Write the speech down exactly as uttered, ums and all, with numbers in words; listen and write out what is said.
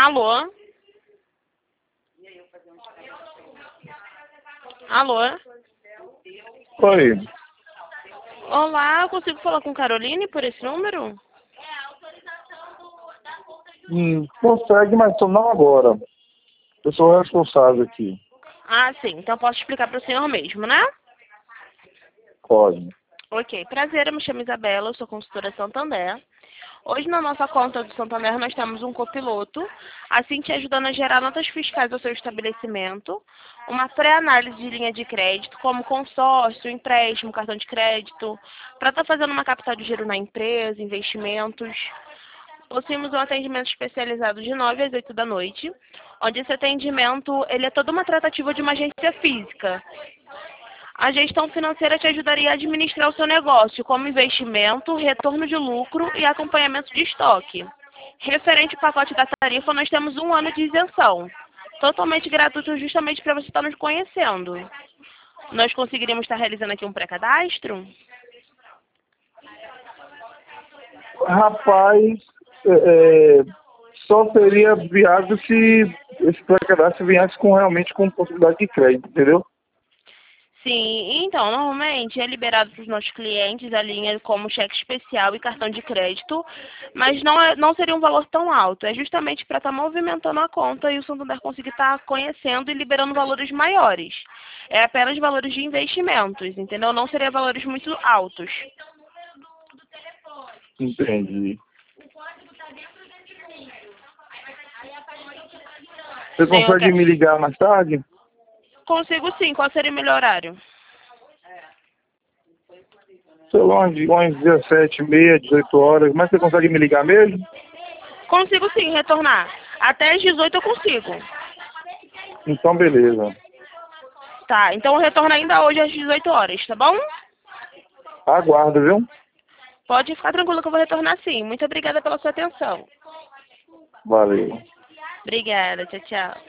Alô? Alô? Oi. Olá, eu consigo falar com Caroline por esse número? Hum, consegue, mas só não agora. Eu sou o responsável aqui. Ah, sim. Então posso explicar para o senhor mesmo, né? Pode. Ok. Prazer, eu me chamo Isabela, eu sou consultora Santander. Hoje na nossa conta do Santander nós temos um copiloto, assim te ajudando a gerar notas fiscais ao seu estabelecimento, uma pré-análise de linha de crédito, como consórcio, empréstimo, cartão de crédito, para estar fazendo uma capital de giro na empresa, investimentos. Possuímos um atendimento especializado de nove às oito da noite, onde esse atendimento ele é toda uma tratativa de uma agência física. A gestão financeira te ajudaria a administrar o seu negócio, como investimento, retorno de lucro e acompanhamento de estoque. Referente ao pacote da tarifa, nós temos um ano de isenção, totalmente gratuito justamente para você estar nos conhecendo. Nós conseguiríamos estar realizando aqui um pré-cadastro? Rapaz, é, é, só seria viável se esse pré-cadastro viesse com, realmente com possibilidade de crédito, entendeu? Sim, então, normalmente é liberado para os nossos clientes a linha como cheque especial e cartão de crédito, mas não, é, não seria um valor tão alto. É justamente para estar movimentando a conta e o Santander conseguir estar conhecendo e liberando valores maiores. É apenas valores de investimentos, entendeu? Não seria valores muito altos. Entendi. Você Senhor, consegue quer- me ligar mais tarde? consigo sim. Qual seria o melhor horário? Sei lá, umas umas dezessete e meia, dezoito horas. Mas você consegue me ligar mesmo? Consigo sim retornar. Até às dezoito eu consigo. Então, beleza. Tá, então eu retorno ainda hoje às dezoito horas, tá bom? Aguardo, viu? Pode ficar tranquilo que eu vou retornar sim. Muito obrigada pela sua atenção. Valeu. Obrigada, tchau, tchau.